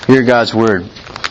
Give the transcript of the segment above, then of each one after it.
Hear God's word.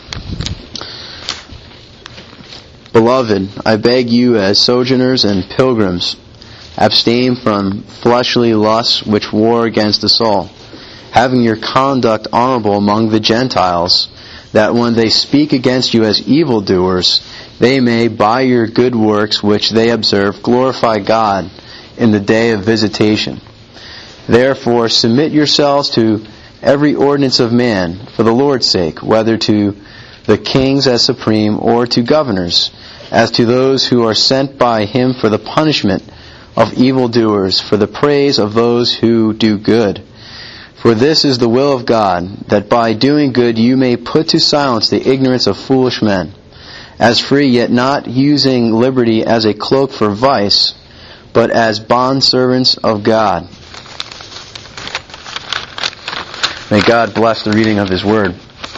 Beloved, I beg you as sojourners and pilgrims, abstain from fleshly lusts which war against the soul, having your conduct honorable among the Gentiles, that when they speak against you as evildoers, they may, by your good works which they observe, glorify God in the day of visitation. Therefore, submit yourselves to every ordinance of man for the Lord's sake, whether to the kings as supreme or to governors, as to those who are sent by him for the punishment of evildoers, for the praise of those who do good. For this is the will of God, that by doing good you may put to silence the ignorance of foolish men, as free, yet not using liberty as a cloak for vice, but as bondservants of God. May God bless the reading of His Word.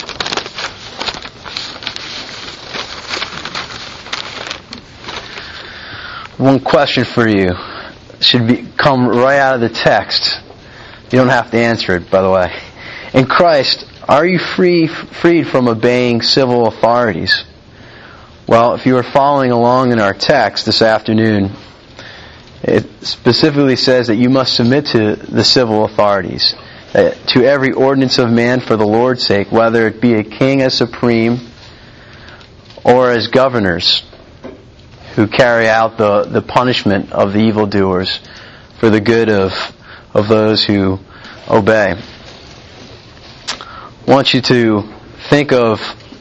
One question for you should come right out of the text. You don't have to answer it, by the way. In Christ, are you freed from obeying civil authorities? Well, if you are following along in our text this afternoon, it specifically says that you must submit to the civil authorities, to every ordinance of man for the Lord's sake, whether it be a king as supreme or as governors who carry out the punishment of the evildoers for the good of those who obey. I want you to think of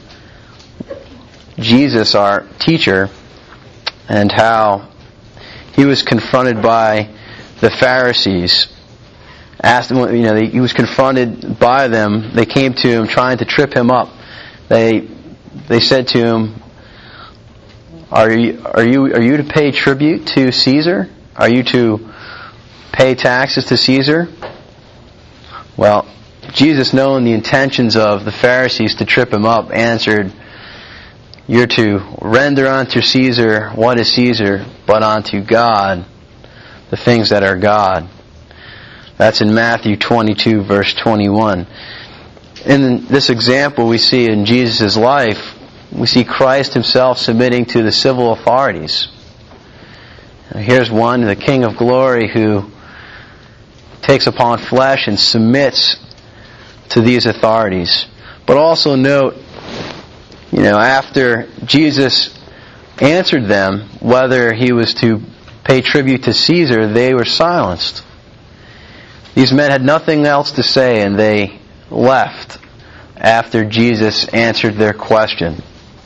Jesus, our teacher, and how he was confronted by the Pharisees. Asked him, he was confronted by them. They came to him trying to trip him up. They said to him, Are you to pay tribute to Caesar? Are you to pay taxes to Caesar? Well, Jesus, knowing the intentions of the Pharisees to trip him up, answered, You're to render unto Caesar what is Caesar, but unto God the things that are God. That's in Matthew 22, verse 21. In this example we see in Jesus' life, we see Christ Himself submitting to the civil authorities. Here's one, the King of Glory, who takes upon flesh and submits to these authorities. But also note, after Jesus answered them whether He was to pay tribute to Caesar, they were silenced. These men had nothing else to say, and they left after Jesus answered their question.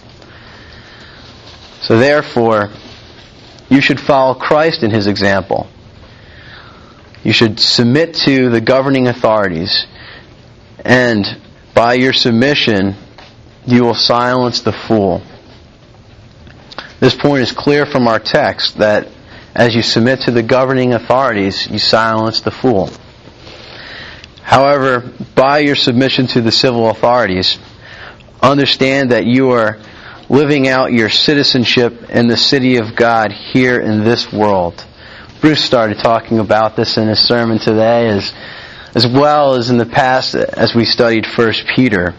So therefore, you should follow Christ in His example. You should submit to the governing authorities, and by your submission, you will silence the fool. This point is clear from our text, that as you submit to the governing authorities, you silence the fool. However, by your submission to the civil authorities, understand that you are living out your citizenship in the city of God here in this world. Bruce started talking about this in his sermon today, as well as in the past as we studied 1 Peter.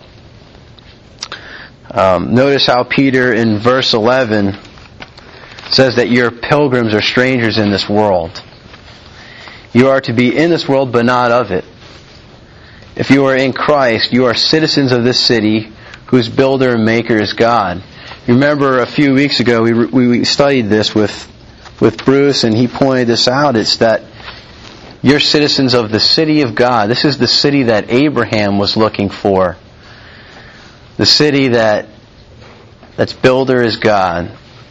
Notice how Peter in verse 11 says that you're pilgrims or strangers in this world. You are to be in this world, but not of it. If you are in Christ, you are citizens of this city, whose builder and maker is God. You remember a few weeks ago we studied this with Bruce, and he pointed this out. It's that you're citizens of the city of God. This is the city that Abraham was looking for. The city that's builder is God.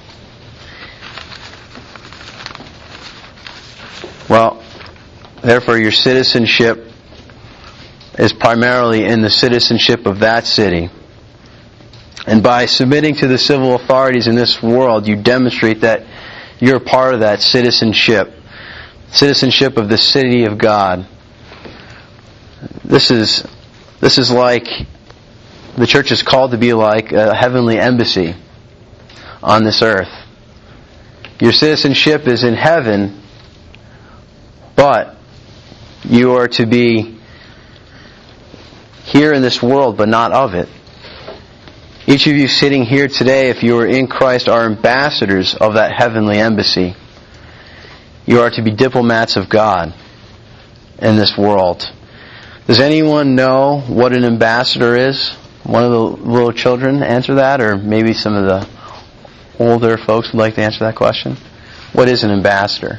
Well, therefore your citizenship is primarily in the citizenship of that city. And by submitting to the civil authorities in this world, you demonstrate that you're part of that citizenship of the city of God. This is like, the church is called to be like a heavenly embassy on this earth. Your citizenship is in heaven, but you are to be here in this world, but not of it. Each of you sitting here today, if you are in Christ, are ambassadors of that heavenly embassy. You are to be diplomats of God in this world. Does anyone know what an ambassador is? One of the little children answer that, or maybe some of the older folks would like to answer that question. What is an ambassador?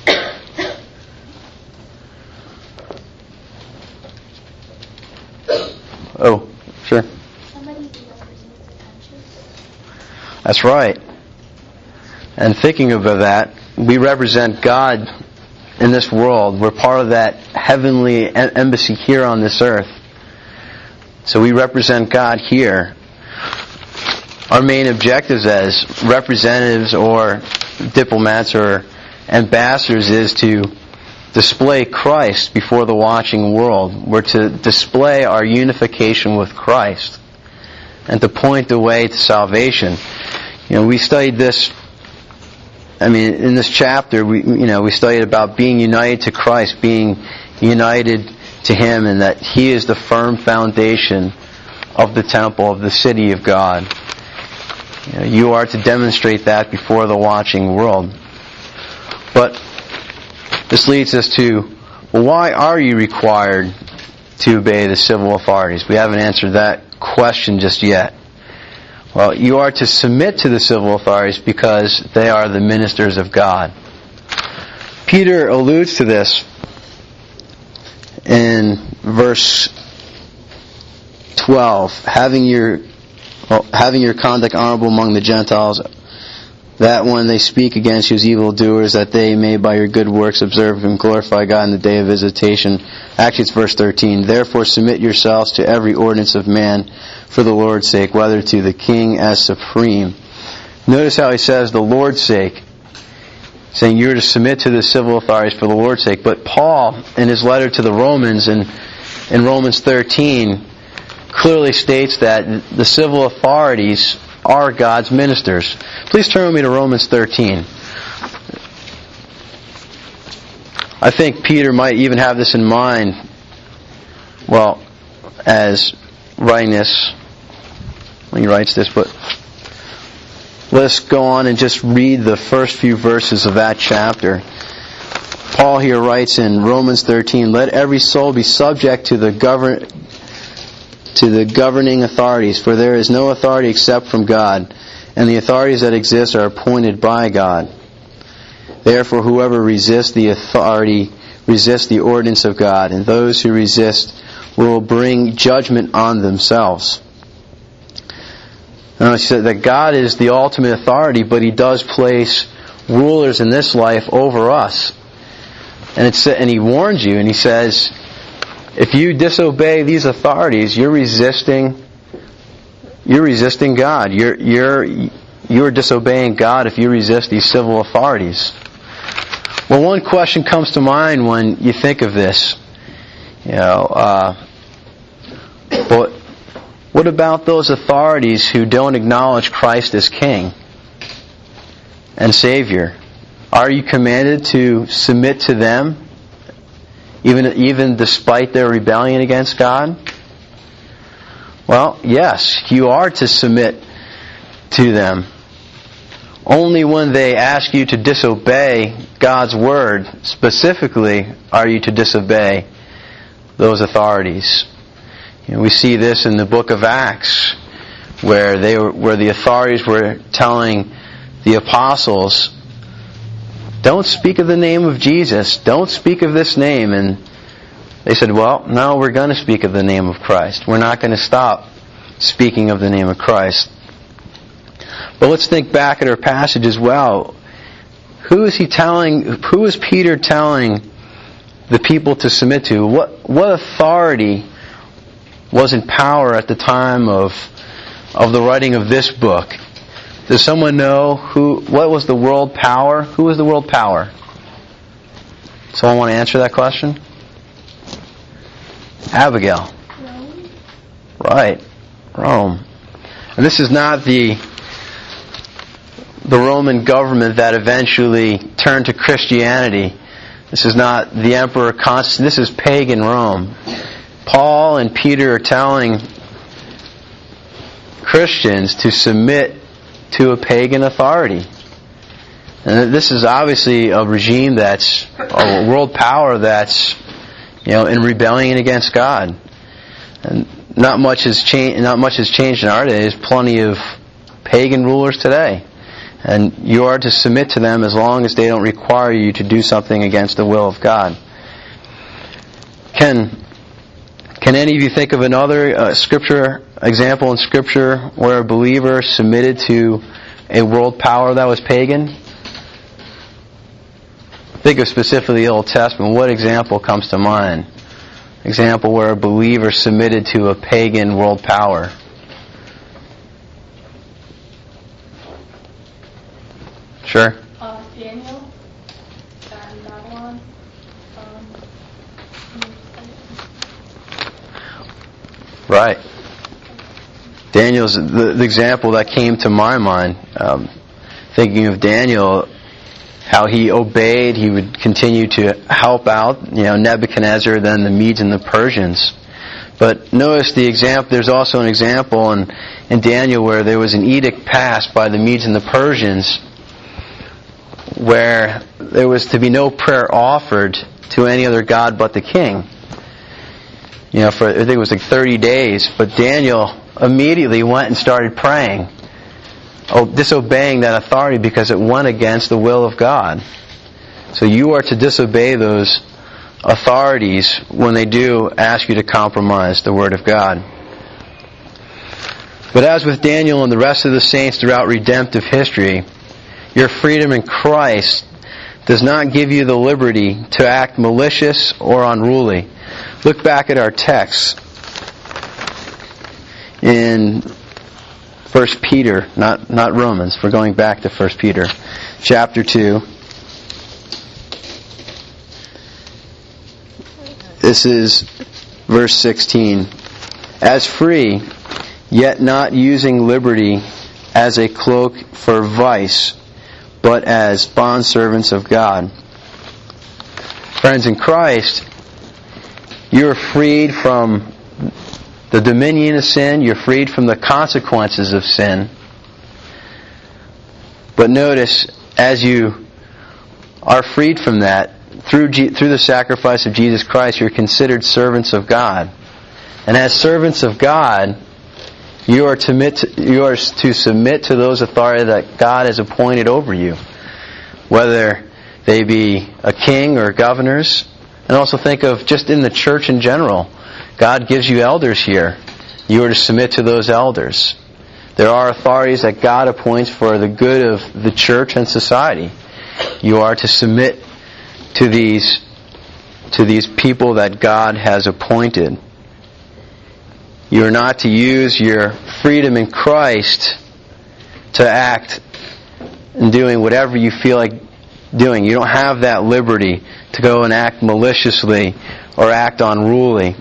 Oh, sure. Somebody who represents the country. That's right. And thinking about that, we represent God in this world. We're part of that heavenly embassy here on this earth. So we represent God here. Our main objectives as representatives or diplomats or ambassadors is to display Christ before the watching world. We're to display our unification with Christ and to point the way to salvation. We studied this. In this chapter, we studied about being united to Christ, being united to Him, and that He is the firm foundation of the temple, of the city of God. You are to demonstrate that before the watching world. But this leads us to, why are you required to obey the civil authorities? We haven't answered that question just yet. Well, you are to submit to the civil authorities because they are the ministers of God. Peter alludes to this in verse 12, having your conduct honorable among the Gentiles, that when they speak against you as evildoers, that they may by your good works observe and glorify God in the day of visitation. Actually, it's verse 13. Therefore submit yourselves to every ordinance of man for the Lord's sake, whether to the king as supreme. Notice how he says the Lord's sake, saying you're to submit to the civil authorities for the Lord's sake. But Paul, in his letter to the Romans, in Romans 13, clearly states that the civil authorities are God's ministers. Please turn with me to Romans 13. I think Peter might even have this in mind, as writing this, when he writes this, but let's go on and just read the first few verses of that chapter. Paul here writes in Romans 13, let every soul be subject to the governing authorities, for there is no authority except from God, and the authorities that exist are appointed by God. Therefore, whoever resists the authority resists the ordinance of God, and those who resist will bring judgment on themselves. Now, she said that God is the ultimate authority, but He does place rulers in this life over us. And He warns you, and He says, if you disobey these authorities, you're resisting God. You're disobeying God if you resist these civil authorities. Well, one question comes to mind when you think of this. But what about those authorities who don't acknowledge Christ as King and Savior? Are you commanded to submit to them, even despite their rebellion against God? Well, yes, you are to submit to them. Only when they ask you to disobey God's Word, specifically, are you to disobey those authorities. We see this in the book of Acts, where the authorities were telling the apostles, don't speak of the name of Jesus. Don't speak of this name. And they said, well, no, we're going to speak of the name of Christ. We're not going to stop speaking of the name of Christ. But let's think back at our passage as well. Who is Peter telling the people to submit to? What authority was in power at the time of the writing of this book? Does someone know what was the world power? Who was the world power? Someone want to answer that question? Abigail. Rome. Right. Rome. And this is not the Roman government that eventually turned to Christianity. This is not the Emperor Constantine. This is pagan Rome. Paul and Peter are telling Christians to submit to a pagan authority. And this is obviously a regime that's a world power that's, in rebellion against God. And not much has changed in our day. There's plenty of pagan rulers today. And you are to submit to them as long as they don't require you to do something against the will of God. Can any of you think of another scripture example in Scripture where a believer submitted to a world power that was pagan? Think of specifically the Old Testament. What example comes to mind? Example where a believer submitted to a pagan world power. Sure. Daniel and Babylon. Right. Daniel's the example that came to my mind. Thinking of Daniel, how he obeyed, he would continue to help out, Nebuchadnezzar, then the Medes and the Persians. But notice the example. There's also an example in Daniel where there was an edict passed by the Medes and the Persians, where there was to be no prayer offered to any other god but the king. For I think it was like 30 days. But Daniel immediately went and started praying, disobeying that authority because it went against the will of God. So you are to disobey those authorities when they do ask you to compromise the Word of God. But as with Daniel and the rest of the saints throughout redemptive history, your freedom in Christ does not give you the liberty to act malicious or unruly. Look back at our text in 1 Peter, not Romans. We're going back to 1 Peter, chapter 2. This is verse 16. As free, yet not using liberty as a cloak for vice, but as bondservants of God. Friends, in Christ, you're freed from the dominion of sin. You're freed from the consequences of sin. But notice, as you are freed from that, through the sacrifice of Jesus Christ, you're considered servants of God. And as servants of God, you are to submit to those authorities that God has appointed over you, whether they be a king or governors. And also think of just in the church in general. God gives you elders here. You are to submit to those elders. There are authorities that God appoints for the good of the church and society. You are to submit to these people that God has appointed. You are not to use your freedom in Christ to act in doing whatever you feel like doing. You don't have that liberty to go and act maliciously or act unruly.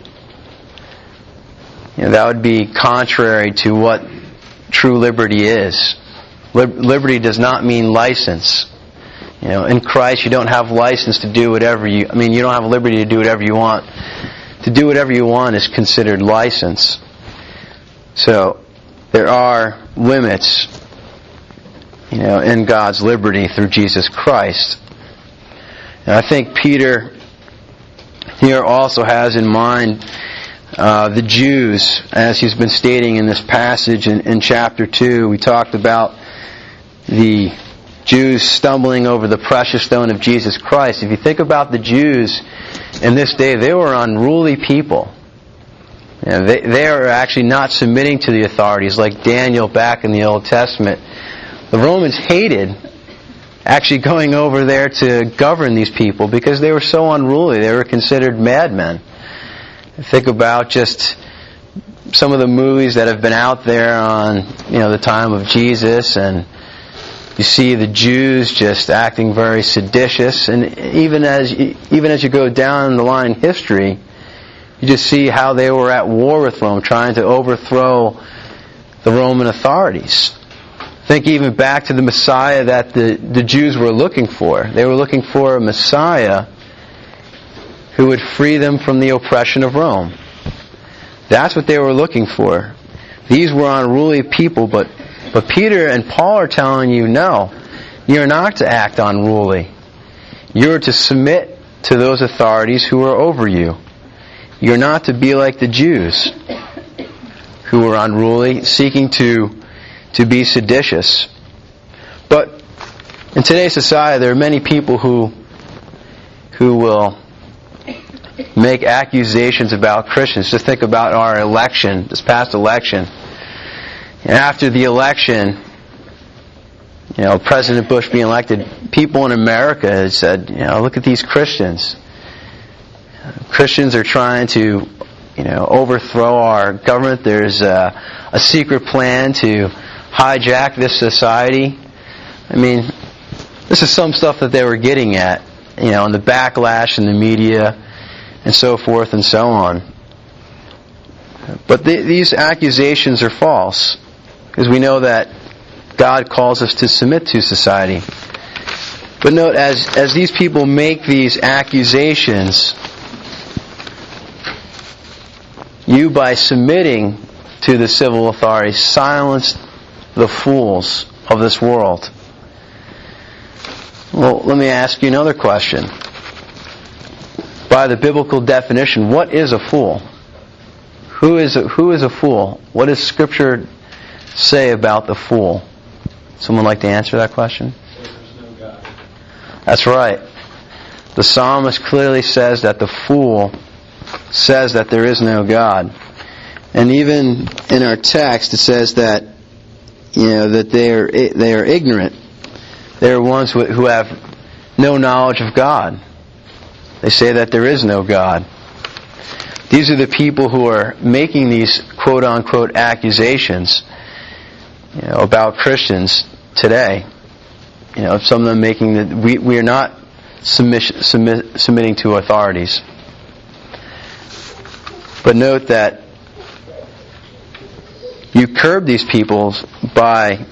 That would be contrary to what true liberty is. Liberty does not mean license. In Christ you don't have license to do whatever you don't have liberty to do whatever you want. To do whatever you want is considered license. So there are limits, in God's liberty through Jesus Christ. And I think Peter here also has in mind the Jews, as he's been stating in this passage in chapter 2. We talked about the Jews stumbling over the precious stone of Jesus Christ. If you think about the Jews in this day, they were unruly people. They are actually not submitting to the authorities like Daniel back in the Old Testament. The Romans hated actually going over there to govern these people because they were so unruly. They were considered madmen. Think about just some of the movies that have been out there on the time of Jesus, and you see the Jews just acting very seditious. And even as you go down the line in history, you just see how they were at war with Rome, trying to overthrow the Roman authorities. Think even back to the Messiah that the Jews were looking for. They were looking for a Messiah who would free them from the oppression of Rome. That's what they were looking for. These were unruly people, but Peter and Paul are telling you, no, you're not to act unruly. You're to submit to those authorities who are over you. You're not to be like the Jews who were unruly, seeking to be seditious. But in today's society, there are many people who will make accusations about Christians. Just think about our election, this past election. And after the election, President Bush being elected, people in America had said, look at these Christians. Christians are trying to, overthrow our government. There's a secret plan to hijack this society. I mean, this is some stuff that they were getting at, and the backlash in the media and so forth and so on. But these accusations are false, because we know that God calls us to submit to society. But note, as these people make these accusations, you, by submitting to the civil authorities, silence the fools of this world. Well, let me ask you another question. By the biblical definition, what is a fool? Who is a fool? What does Scripture say about the fool? Someone like to answer that question? There's no God. That's right. The psalmist clearly says that the fool says that there is no God. And even in our text it says that that they are ignorant. They are ones who have no knowledge of God. They say that there is no God. These are the people who are making these quote-unquote accusations about Christians today. Some of them making that we are not submitting to authorities. But note that you curb these people by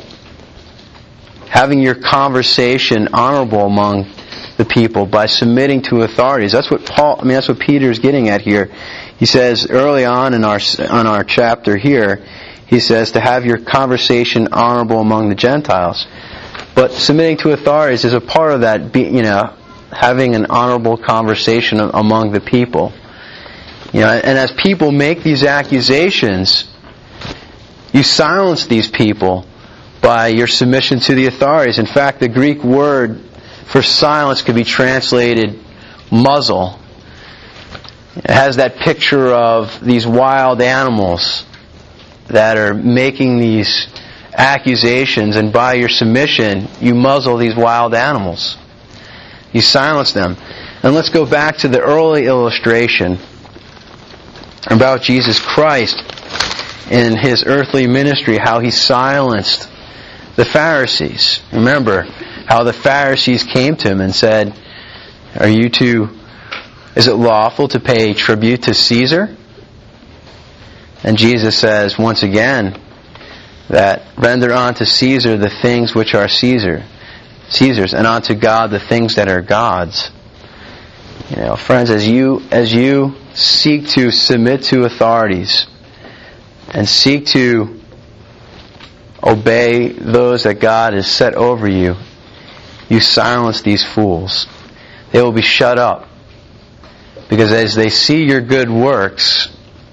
having your conversation honorable among the people, by submitting to authorities. That's what Peter is getting at here. He says early on in our chapter here, he says to have your conversation honorable among the Gentiles. But submitting to authorities is a part of that, having an honorable conversation among the people. And as people make these accusations, you silence these people by your submission to the authorities. In fact, the Greek word for silence could be translated muzzle. It has that picture of these wild animals that are making these accusations, and by your submission, you muzzle these wild animals. You silence them. And let's go back to the early illustration about Jesus Christ in His earthly ministry, how He silenced the Pharisees. Remember how the Pharisees came to Him and said, is it lawful to pay tribute to Caesar? And Jesus says, once again, that render unto Caesar the things which are Caesar's, and unto God the things that are God's. Friends, as you seek to submit to authorities and seek to obey those that God has set over you, you silence these fools. They will be shut up. Because as they see your good works,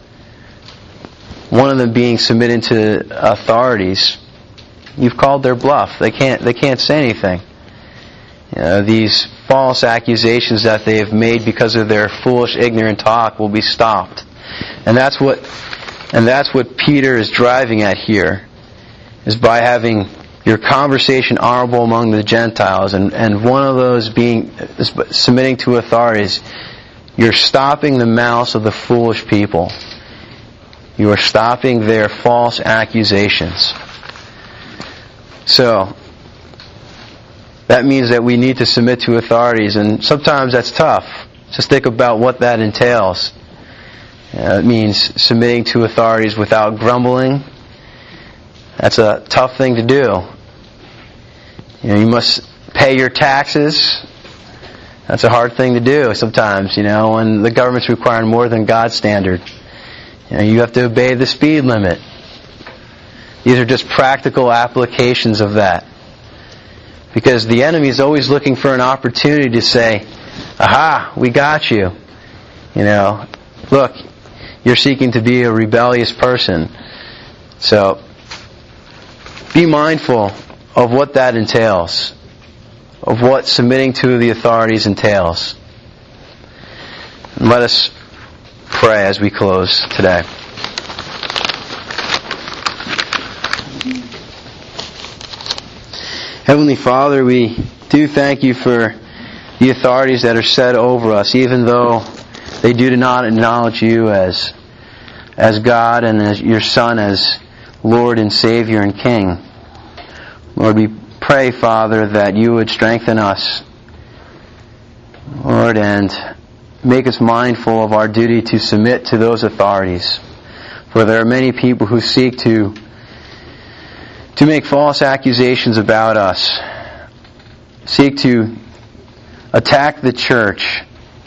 one of them being submitted to authorities, you've called their bluff. They can't say anything. These false accusations that they have made because of their foolish, ignorant talk will be stopped. And that's what Peter is driving at here, is by having your conversation honorable among the Gentiles, and one of those being submitting to authorities. You're stopping the mouths of the foolish people. You are stopping their false accusations. So, that means that we need to submit to authorities, and sometimes that's tough. Just think about what that entails. It means submitting to authorities without grumbling. That's a tough thing to do. You must pay your taxes. That's a hard thing to do sometimes, when the government's requiring more than God's standard. You have to obey the speed limit. These are just practical applications of that. Because the enemy is always looking for an opportunity to say, aha, we got you. Look, you're seeking to be a rebellious person. So, be mindful of what that entails, of what submitting to the authorities entails. And let us pray as we close today. Heavenly Father, we do thank you for the authorities that are set over us, even though they do not acknowledge you as God and as your Son as Lord and Savior and King. Lord, we pray, Father, that you would strengthen us, Lord, and make us mindful of our duty to submit to those authorities. For there are many people who seek to make false accusations about us, seek to attack the church.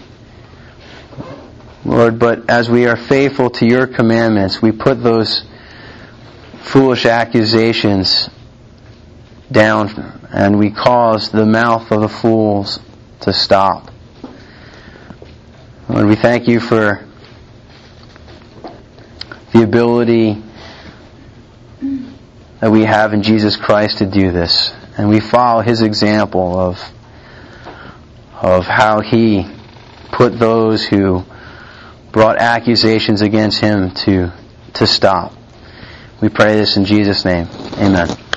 Lord, but as we are faithful to your commandments, we put those foolish accusations down and we cause the mouth of the fools to stop. Lord, we thank you for the ability that we have in Jesus Christ to do this. And we follow His example of how He put those who brought accusations against Him to stop. We pray this in Jesus' name. Amen.